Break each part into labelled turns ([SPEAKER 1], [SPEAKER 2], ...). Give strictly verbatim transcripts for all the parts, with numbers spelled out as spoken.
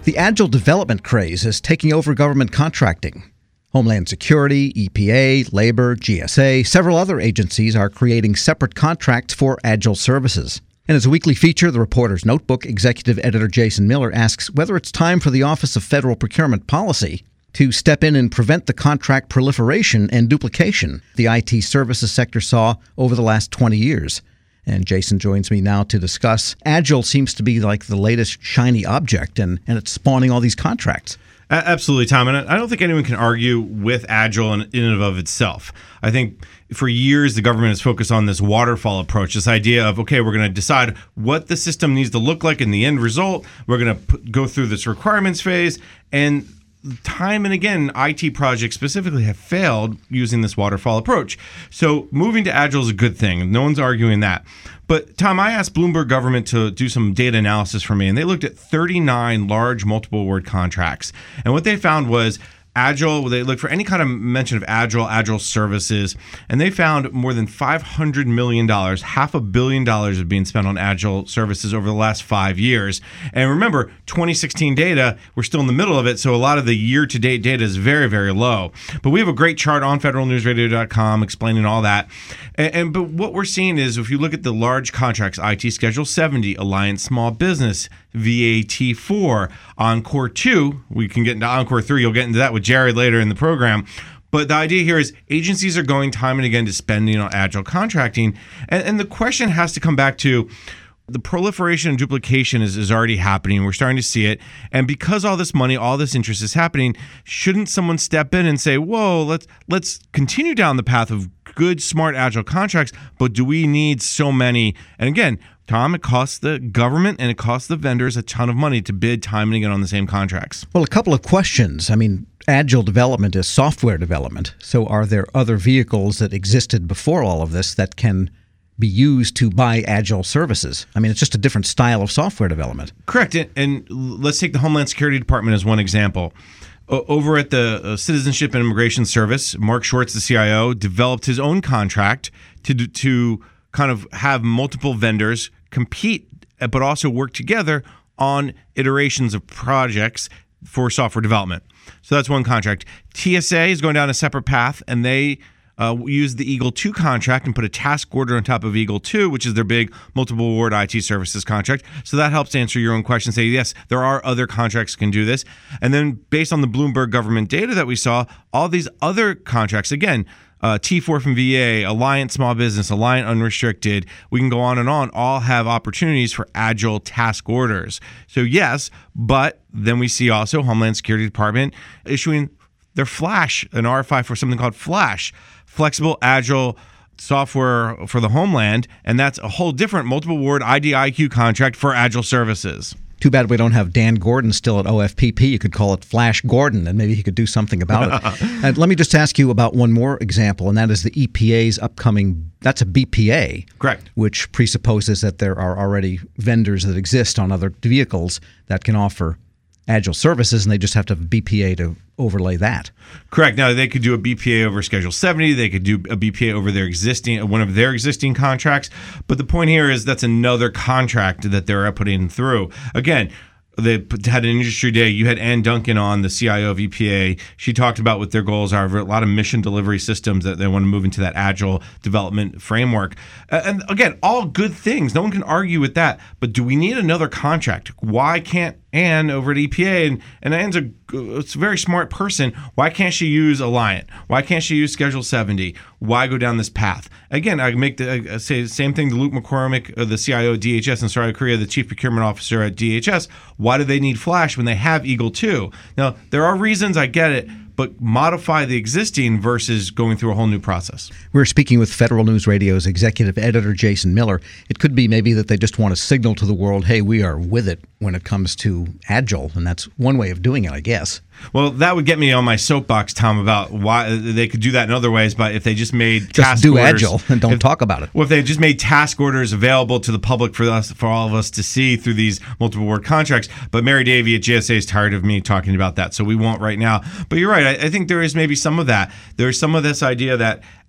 [SPEAKER 1] The agile development craze is taking over government contracting. Homeland Security, E P A, Labor, G S A, several other agencies are creating separate contracts for agile services. In his weekly feature, The Reporter's Notebook, executive editor Jason Miller asks whether it's time for the Office of Federal Procurement Policy to step in and prevent the contract proliferation and duplication the I T services sector saw over the last twenty years. And Jason joins me now to discuss. Agile seems to be like the latest shiny object, and, and it's spawning all these contracts.
[SPEAKER 2] Absolutely, Tom. And I don't think anyone can argue with Agile in, in and of itself. I think for years, the government has focused on this waterfall approach, this idea of, okay, we're going to decide what the system needs to look like in the end result. We're going to p- go through this requirements phase. And time and again, I T projects specifically have failed using this waterfall approach. So moving to Agile is a good thing. No one's arguing that. But Tom, I asked Bloomberg Government to do some data analysis for me, and they looked at thirty-nine large multiple award contracts. And what they found was Agile, they looked for any kind of mention of Agile, Agile services, and they found more than five hundred million dollars, half a billion dollars is being spent on Agile services over the last five years. And remember, twenty sixteen data, we're still in the middle of it, so a lot of the year-to-date data is very, very low. But we have a great chart on federal news radio dot com explaining all that. And, and But what we're seeing is, if you look at the large contracts, I T Schedule seventy, Alliance Small Business, V A T four, Encore two, we can get into Encore three, you'll get into that with Jared later in the program. But the idea here is agencies are going time and again to spending on agile contracting. And, and the question has to come back to the proliferation and duplication is, is already happening. We're starting to see it. And because all this money, all this interest is happening, shouldn't someone step in and say, whoa, let's let's continue down the path of good, smart, agile contracts, but do we need so many? And again, Tom, it costs the government and it costs the vendors a ton of money to bid time and again on the same contracts.
[SPEAKER 1] Well, a couple of questions. I mean, agile development is software development. So are there other vehicles that existed before all of this that can be used to buy agile services? I mean, it's just a different style of software development.
[SPEAKER 2] Correct. And, and let's take the Homeland Security Department as one example. O- over at the uh, Citizenship and Immigration Service, Mark Schwartz, the C I O, developed his own contract to to kind of have multiple vendors compete, but also work together on iterations of projects for software development. So that's one contract. T S A is going down a separate path, and they uh, use the Eagle two contract and put a task order on top of Eagle two, which is their big multiple award I T services contract. So that helps answer your own question. Say, yes, there are other contracts that can do this. And then based on the Bloomberg government data that we saw, all these other contracts, again, Uh, T four from V A, Alliant Small Business, Alliant Unrestricted, we can go on and on, all have opportunities for agile task orders. So yes, but then we see also Homeland Security Department issuing their Flash, an R F I for something called Flash, Flexible Agile Software for the Homeland, and that's a whole different multiple award I D I Q contract for agile services.
[SPEAKER 1] Too bad we don't have Dan Gordon still at O F P P. You could call it Flash Gordon, and maybe he could do something about it. And let me just ask you about one more example, and that is the E P A's upcoming, that's a B P A.
[SPEAKER 2] Correct.
[SPEAKER 1] Which presupposes that there are already vendors that exist on other vehicles that can offer agile services, and they just have to have a B P A to overlay that.
[SPEAKER 2] Correct. Now, they could do a B P A over Schedule seventy. They could do a B P A over their existing, one of their existing contracts. But the point here is that's another contract that they're putting through. Again, they had an industry day. You had Ann Duncan on, the C I O of E P A. She talked about what their goals are, a lot of mission delivery systems that they want to move into that agile development framework. And again, all good things. No one can argue with that. But do we need another contract? Why can't Ann over at E P A, and, and Ann's a, it's a very smart person, why can't she use Alliant? Why can't she use Schedule seventy? Why go down this path? Again, I make the I say the same thing to Luke McCormick, uh, the C I O at D H S, and Sarah Korea, the Chief Procurement Officer at D H S. Why do they need Flash when they have Eagle two? Now, there are reasons, I get it, but modify the existing versus going through a whole new process.
[SPEAKER 1] We're speaking with Federal News Radio's executive editor, Jason Miller. It could be maybe that they just want to signal to the world, hey, we are with it when it comes to agile, and that's one way of doing it, I guess.
[SPEAKER 2] Well, that would get me on my soapbox, Tom, about why they could do that in other ways, but if they just made
[SPEAKER 1] just
[SPEAKER 2] task
[SPEAKER 1] do
[SPEAKER 2] orders,
[SPEAKER 1] agile and don't
[SPEAKER 2] if,
[SPEAKER 1] talk about it.
[SPEAKER 2] Well, if they just made task orders available to the public for us, for all of us to see through these multiple award contracts. But Mary Davey at G S A is tired of me talking about that, so we won't right now. But you're right. I, I think there is maybe some of that. There's some of this idea that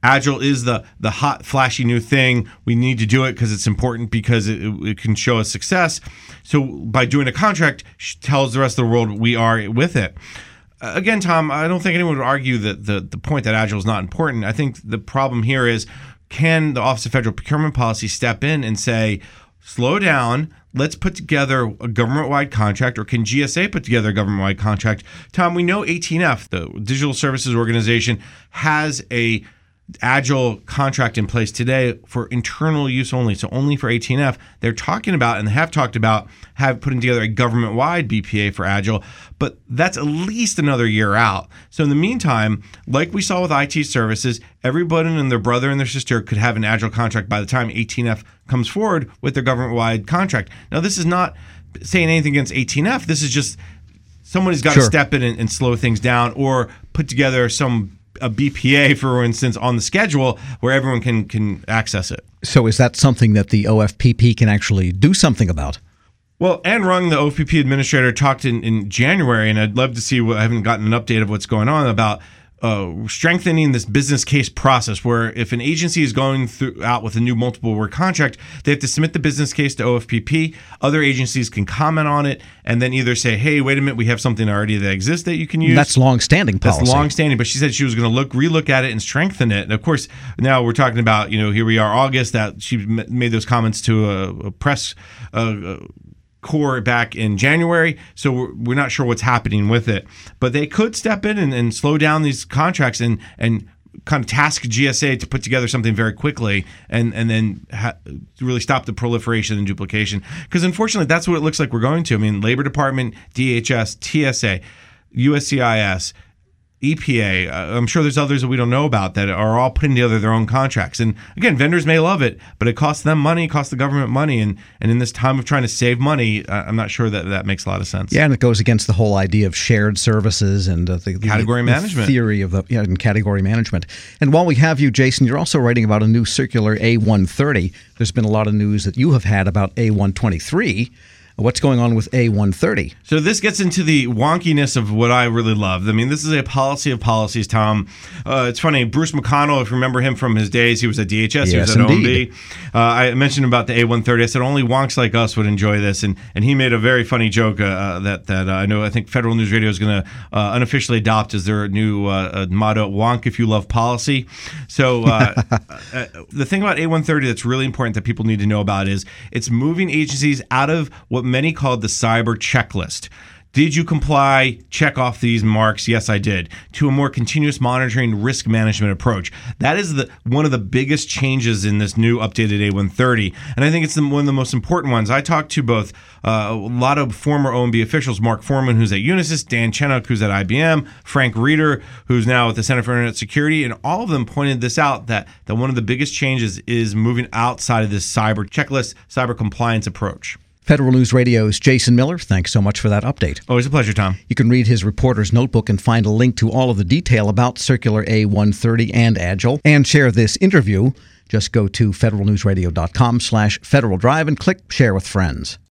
[SPEAKER 2] Agile is the the hot, flashy new thing. We need to do it because it's important because it, it can show us success. So by doing a contract, tells the rest of the world we are with it. Again, Tom, I don't think anyone would argue that the, the point that Agile is not important. I think the problem here is, can the Office of Federal Procurement Policy step in and say, slow down, let's put together a government-wide contract, or can G S A put together a government-wide contract? Tom, we know eighteen F, the Digital Services Organization, has a Agile contract in place today for internal use only, so only for eighteen F. They're talking about, and they have talked about, have putting together a government-wide B P A for Agile, but that's at least another year out. So in the meantime, like we saw with I T services, everybody and their brother and their sister could have an Agile contract by the time eighteen F comes forward with their government-wide contract. Now, this is not saying anything against eighteen F. This is just somebody's got
[SPEAKER 1] Sure.
[SPEAKER 2] to step in and, and slow things down, or put together some a B P A, for instance, on the schedule where everyone can can access it.
[SPEAKER 1] So is that something that the O F P P can actually do something about?
[SPEAKER 2] Well, Ann Rung, the O F P P administrator, talked in, in January, and I'd love to see what, I haven't gotten an update of what's going on about uh, strengthening this business case process, where if an agency is going through, out with a new multiple award contract, they have to submit the business case to O F P P. Other agencies can comment on it and then either say, hey, wait a minute, we have something already that exists that you can use.
[SPEAKER 1] That's long-standing policy.
[SPEAKER 2] That's long-standing, but she said she was going to look, relook at it and strengthen it. And of course, now we're talking about, you know, here we are, August, that she m- made those comments to a, a press uh, core back in January, so we're, we're not sure what's happening with it. But they could step in and, and slow down these contracts and and kind of task G S A to put together something very quickly and and then ha- really stop the proliferation and duplication. Because unfortunately, that's what it looks like we're going to. I mean, Labor Department, D H S, T S A, U S C I S, E P A, uh, I'm sure there's others that we don't know about that are all putting together their own contracts. And again, vendors may love it, but it costs them money, it costs the government money. And, and in this time of trying to save money, uh, I'm not sure that that makes a lot of sense.
[SPEAKER 1] Yeah, and it goes against the whole idea of shared services and uh, the, the
[SPEAKER 2] Category
[SPEAKER 1] the
[SPEAKER 2] management.
[SPEAKER 1] theory of the yeah, and category management. And while we have you, Jason, you're also writing about a new circular A one thirty. There's been a lot of news that you have had about A one twenty-three. What's going on with A one thirty?
[SPEAKER 2] So this gets into the wonkiness of what I really love. I mean, this is a policy of policies, Tom. Uh, it's funny, Bruce McConnell, if you remember him from his days, he was at D H S,
[SPEAKER 1] Yes,
[SPEAKER 2] he was at
[SPEAKER 1] indeed.
[SPEAKER 2] O M B. Uh, I mentioned about the A one thirty. I said only wonks like us would enjoy this, and and he made a very funny joke uh, that that uh, I know I think Federal News Radio is going to uh, unofficially adopt as their new uh, motto: "Wonk if you love policy." So uh, uh, the thing about A one thirty that's really important that people need to know about is it's moving agencies out of what many call the cyber checklist. Did you comply? Check off these marks. Yes, I did. To a more continuous monitoring risk management approach. That is the one of the biggest changes in this new updated A one thirty. And I think it's the, one of the most important ones. I talked to both uh, a lot of former O M B officials, Mark Foreman, who's at Unisys, Dan Chenook, who's at I B M, Frank Reeder, who's now at the Center for Internet Security, and all of them pointed this out, that, that one of the biggest changes is moving outside of this cyber checklist, cyber compliance approach.
[SPEAKER 1] Federal News Radio's Jason Miller, thanks so much for that update.
[SPEAKER 2] Always a pleasure, Tom.
[SPEAKER 1] You can read his reporter's notebook and find a link to all of the detail about Circular A one thirty and Agile, and share this interview. Just go to federal news radio dot com slash Federal Drive and click Share with Friends.